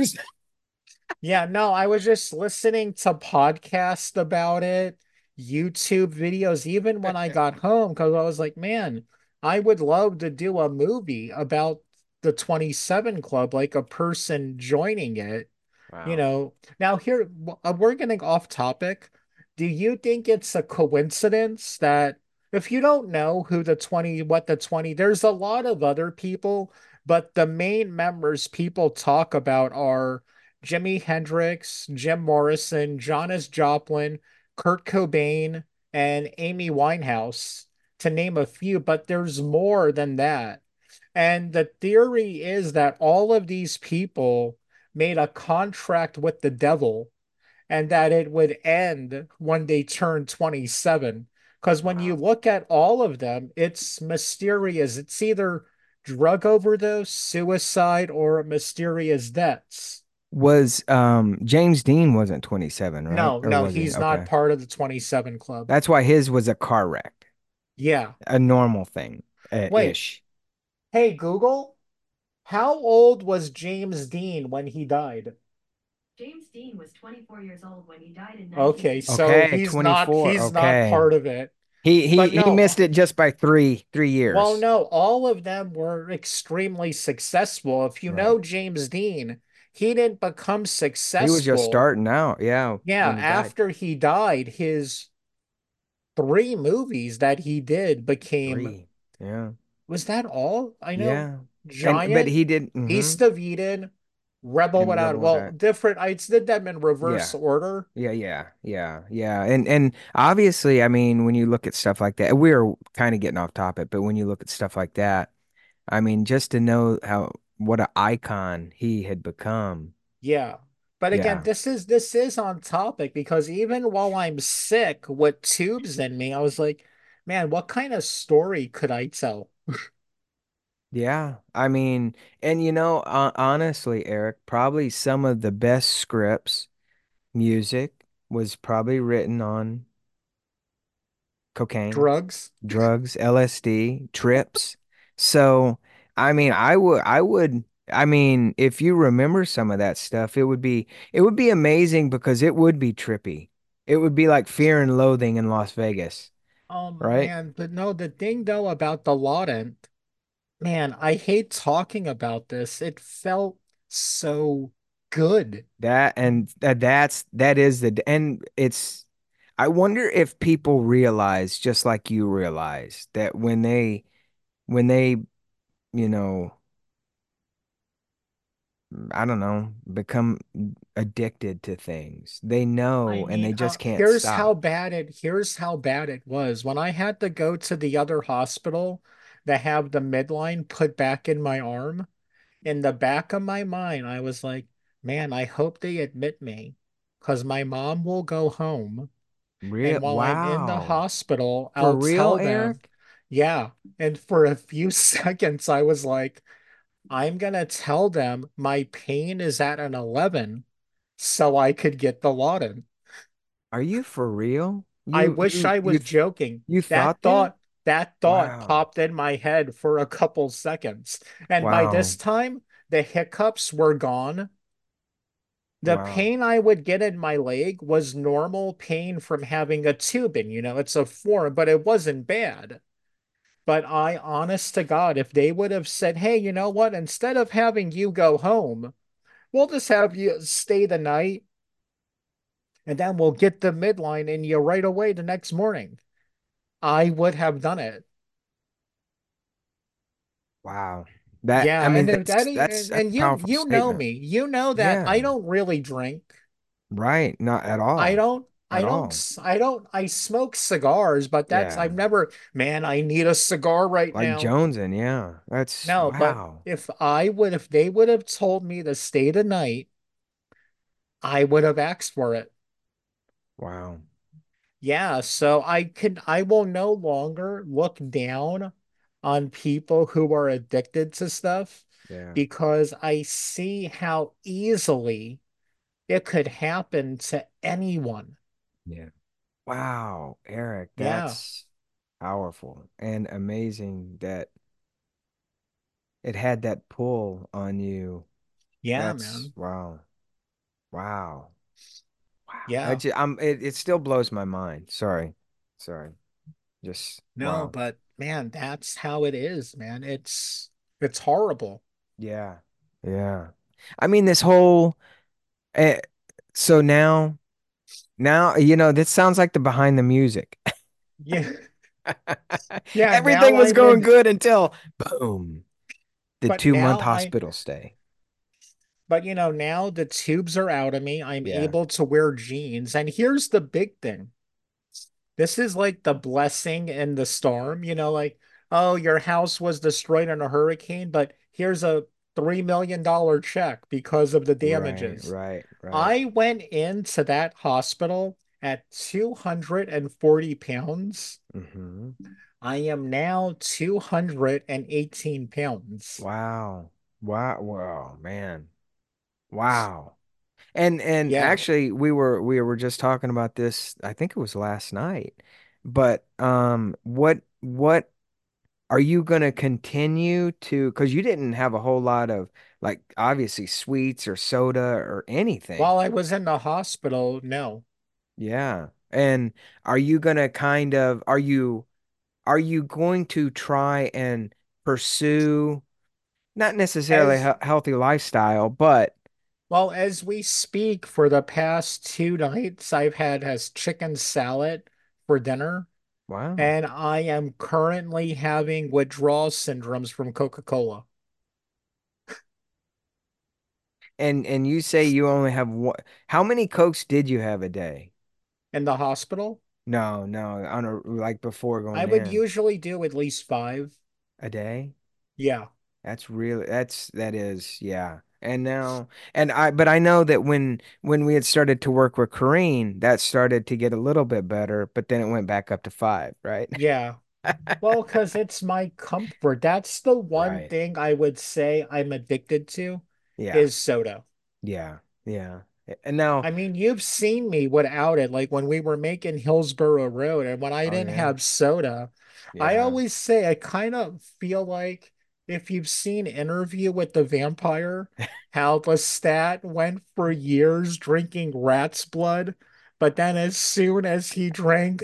Yeah, no, I was just listening to podcasts about it, YouTube videos, even when I got home, because I was like, man, I would love to do a movie about the 27 Club, like a person joining it. Wow. Now here we're getting off topic. Do you think it's a coincidence that if you don't know who the 20, what the 20, there's a lot of other people, but the main members people talk about are Jimi Hendrix, Jim Morrison, Janis Joplin, Kurt Cobain, and Amy Winehouse, to name a few, but there's more than that. And the theory is that all of these people made a contract with the devil and that it would end when they turned 27. Because when you Wow. look at all of them, it's mysterious. It's either drug overdose, suicide, or mysterious deaths. Was James Dean wasn't 27, right? No, Or no, was he? he's not Okay. part of the 27 Club. That's why his was a car wreck, Yeah. a normal thing, Wait, ish. hey, Google, how old was James Dean when he died? James Dean was 24 years old when he died in Okay, 1960. so Okay, he's not 24. he's not Okay. part of it. He But he no, missed it just by three well, years. no, all of them were extremely successful. If you Right. know James Dean, he didn't become He was just successful. starting out, yeah, Yeah, when he died. after he died, his three movies that he did became, Three. Yeah. was that all? I know Yeah. And but Giant, he did Beast of Eden, Rebel and Without, Rebel well, Without. different. I did them in reverse Yeah. order. Yeah, yeah, yeah, yeah. And obviously, I mean, when you look at stuff like that, we're kind of getting off topic, but when you look at stuff like that, I mean, just to know how what an icon he had become. Yeah. But again, Yeah. this is on topic because even while I'm sick with tubes in me, I was like, man, what kind of story could I tell? Yeah. I mean, and honestly, Eric, probably some of the best scripts, music was probably written on cocaine, Drugs? drugs, LSD, trips. So, I mean, I mean, if you remember some of that stuff, it would be amazing because it would be trippy. It would be like Fear and Loathing in Las Vegas, right? Man, but no, the thing though about the Laudent, man, I hate talking about this. It felt so good. That is and it's I wonder if people realize just like you realize that when they, you know, I don't know, become addicted to things. They I know and they mean, just can't stop. here's how bad it was. When I had to go to the other hospital to have the midline put back in my arm, in the back of my mind, I was like, man, I hope they admit me because my mom will go home. Real And while I'm in the wow. hospital, For I'll real, tell them, Eric? yeah. And for a few seconds, I was like, I'm gonna tell them my pain is at an 11 so I could get the Laudin. Are you for real? I wish I was joking. You That thought that? thought, that thought Wow. popped in my head for a couple seconds. And by this Wow. time, the hiccups were gone. The Wow. pain I would get in my leg was normal pain from having a tube in, it's a form, but it wasn't bad. But honest to God, if they would have said, hey, you know what? Instead of having you go home, We'll just have you stay the night and then we'll get the midline in you right away the next morning. I would have done it. Wow. That Yeah, I mean and if that that's and a powerful you know statement. me. You know that Yeah. I don't really drink. Right. Not at I all. don't I At don't all. I don't I smoke cigars, but that's Yeah. I've never, man, I need a cigar right Like now. Jonesing, yeah. That's No, but wow. if they would have told me to stay the night, I would have asked for it. Wow. Yeah, so I will no longer look down on people who are addicted to stuff Yeah. because I see how easily it could happen to anyone. Yeah. Wow, Eric, Yeah. that's powerful and amazing that it had that pull on you. Yeah, That's man. wow. Wow. Wow. Yeah. It still blows my mind. Sorry. Sorry. Just No, wow. but man, that's how it is, man. It's horrible. Yeah. Yeah. I mean this whole eh, so now this sounds like the behind the music. Yeah. Yeah, Everything now was I'm going in, good until boom, the but 2 month now I hospital stay. but now the tubes are out of me. I'm Yeah. able to wear jeans. And here's the big thing. This is like the blessing in the storm, like, oh, your house was destroyed in a hurricane, but here's a $3 million check because of the Right, damages. right, right. I went into that hospital at 240 pounds. Hmm. I am now 218 pounds. Wow. Wow. Wow, man. Wow. And Yeah. actually we were just talking about this, I think it was last night. But what are you gonna continue to, because you didn't have a whole lot of like obviously sweets or soda or anything. While I was in the hospital, no. Yeah. And are you gonna kind of are you going to try and pursue not necessarily As healthy lifestyle, but Well, as we speak, for the past 2 nights, I've had as chicken salad for dinner, wow. and I am currently having withdrawal syndromes from Coca-Cola And you say you only have one. How many Cokes did you have a day? in the hospital. No, no, on a like before I going would in. usually do at least five. A day? Yeah, That is, yeah. And now, but I know that when we had started to work with Corrine, that started to get a little bit better, but then it went back up to five, right? yeah. Well, because it's my comfort. That's the one Right. thing I would say I'm addicted to Yeah. is soda. Yeah. Yeah. And now, I mean, you've seen me without it, like when we were making Hillsborough Road, and when I oh didn't yeah. have soda, I Yeah. always say I kind of feel like if you've seen Interview with the Vampire, how Lestat went for years drinking rat's blood, but then as soon as he drank,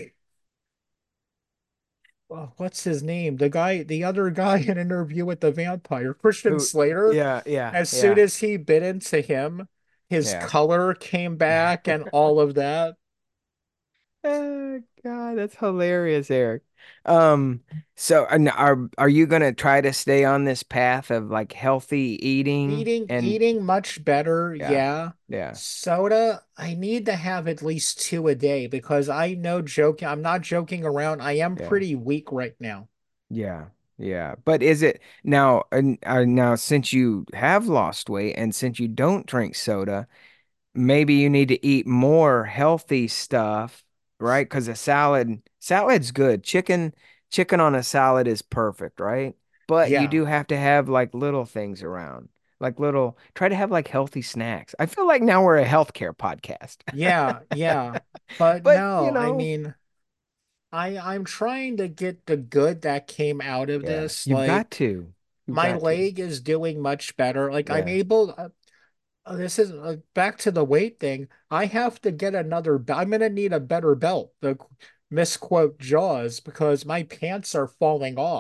what's his name? The other guy in Interview with the Vampire, Christian Who Slater, yeah, yeah, as soon yeah. as he bit into him, his Yeah. color came back and all of that. Oh, God, that's hilarious, Eric. Um, so and are you gonna try to stay on this path of like healthy eating and Eating much better, yeah, yeah. yeah, Soda, I need to have at least two a day because I'm not joking around. I am yeah, pretty weak right now. yeah, yeah. But is it now since you have lost weight and since you don't drink soda, maybe you need to eat more healthy stuff, right? Because a salad's good. Chicken on a salad is perfect, right? But you Yeah. do have to have like little things around, like try to have like healthy snacks. I feel like now we're a healthcare podcast. Yeah, yeah. But But no, I mean, I'm trying to get the good that came out of yeah, this. you've got Like to. You've my got to. leg is doing much better. Like I'm Yeah, able this is back to the weight thing. I have to get I'm gonna need a better belt. The misquote Jaws because my pants are falling off.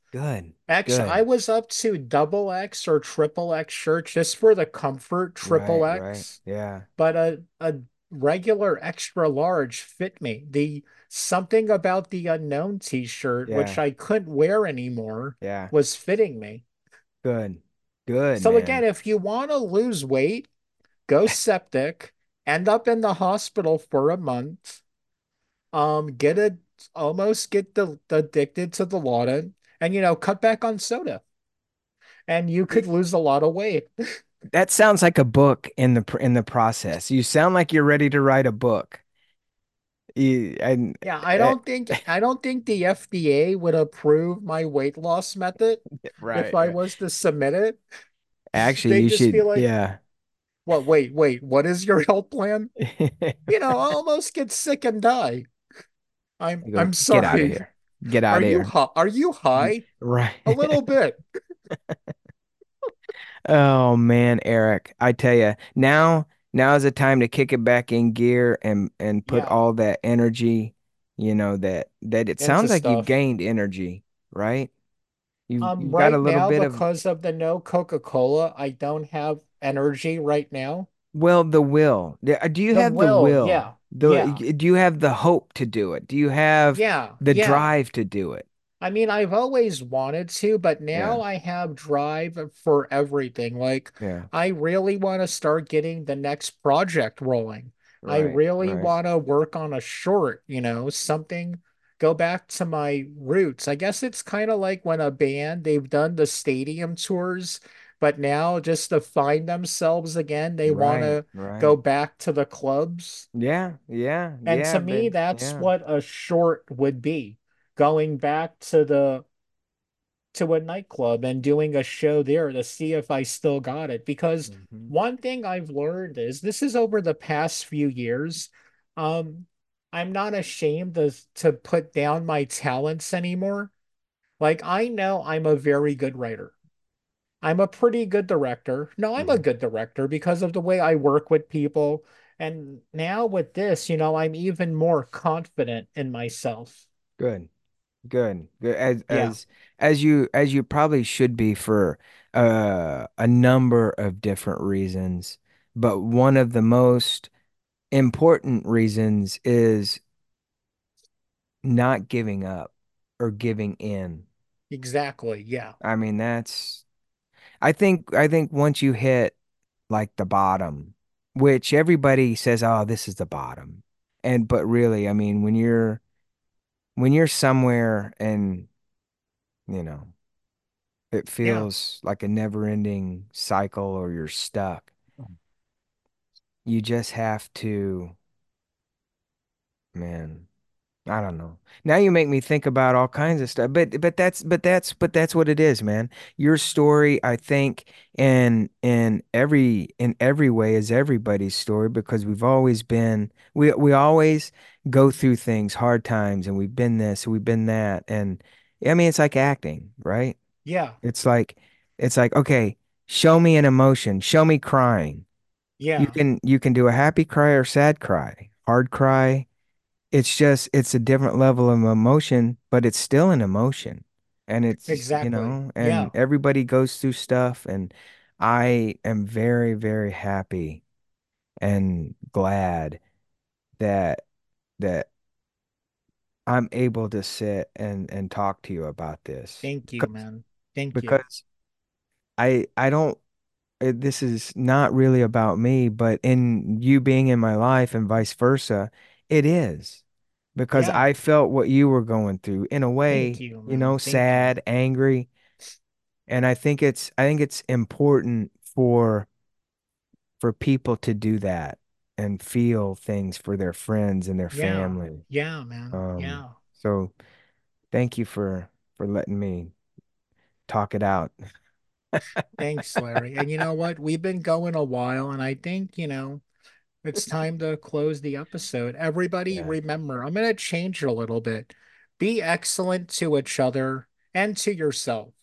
Good. X, I Good. was up to double X or triple X shirts just for the comfort, triple Right, right. X, Yeah. but a regular extra large fit me. The something about the unknown t-shirt, which Yeah. I couldn't wear anymore, Yeah. was fitting me. Good. Good, So again, man. if you want to lose weight, go septic, end up in the hospital for a month, get a almost get the addicted to the Laudin, and cut back on soda, and you could lose a lot of weight. That sounds like a book in the process. You sound like you're ready to write a book. And Yeah, I don't think the FDA would approve my weight loss method if right, I right. was to submit it. Actually, They'd you just be should, like, yeah. "What? Wait, what is your health plan?" I'll almost get sick and die. I'm I go, I'm get out of sorry. here. Get Are out of you here. high? Are you high? Right. A little bit. Oh man, Eric, I tell you, now is the time to kick it back in gear and put Yeah, all that energy, that it into sounds like you've stuff. gained energy, right? You've got a Right little now, bit of, because of the no Coca-Cola, I don't have energy right now. well, the will. Do you The have the will, will? yeah, yeah, Do you have the hope to do it? Do you have yeah, the yeah. drive to do it? I mean, I've always wanted to, but now Yeah, I have drive for everything. Like, yeah. I really want to start getting the next project rolling. I Right, really right, want to work on a short, something, go back to my roots. I guess it's kind of like when a band, they've done the stadium tours, but now just to find themselves again, they want right, to go right. back to the clubs. Yeah, yeah, And to yeah, me, babe. that's Yeah. what a short would be. Going back to a nightclub and doing a show there to see if I still got it. Because Hmm. one thing I've learned is this is over the past few years. Um, I'm not ashamed to put down my talents anymore. Like I know I'm a very good writer. I'm a pretty good director. No, I'm a Hmm. good director because of the way I work with people. And now with this, I'm even more confident in myself. Good. Good. Good. Yeah, As you probably should be for a number of different reasons, but one of the most important reasons is not giving up or giving in. exactly. Yeah. I mean, I think once you hit like the bottom, which everybody says, "Oh, this is the bottom." And but really, I mean, when you're somewhere and, you know, it Yeah. feels like a never-ending cycle or you're stuck. You just have to, man, I don't know. Now you make me think about all kinds of stuff. But that's what it is, man. Your story, I think, in every way is everybody's story because we always go through things, hard times, and we've been this, we've been that. And I mean it's like acting, right? Yeah. It's like okay, show me an emotion, show me crying. Yeah. You can do a happy cry or sad cry, hard cry. It's just it's a different level of emotion, but it's still an emotion. And it's, Exactly. and Yeah. everybody goes through stuff and I am very, very happy and glad that that I'm able to sit and talk to you about this Thank you, man. Thank you. because I don't this is not really about me, but in you being in my life and vice versa, it is because Yeah. I felt what you were going through in a Thank way, you, man. Thank you. sad, angry, and I think it's important for people to do that and feel things for their friends and their Yeah. family. Yeah, man. Um, Yeah. so thank you for letting me talk it out. Thanks, Larry. And you know what? We've been going a while, and I think, it's time to close the episode. Everybody, Yeah. remember, I'm going to change it a little bit. Be excellent to each other and to yourself.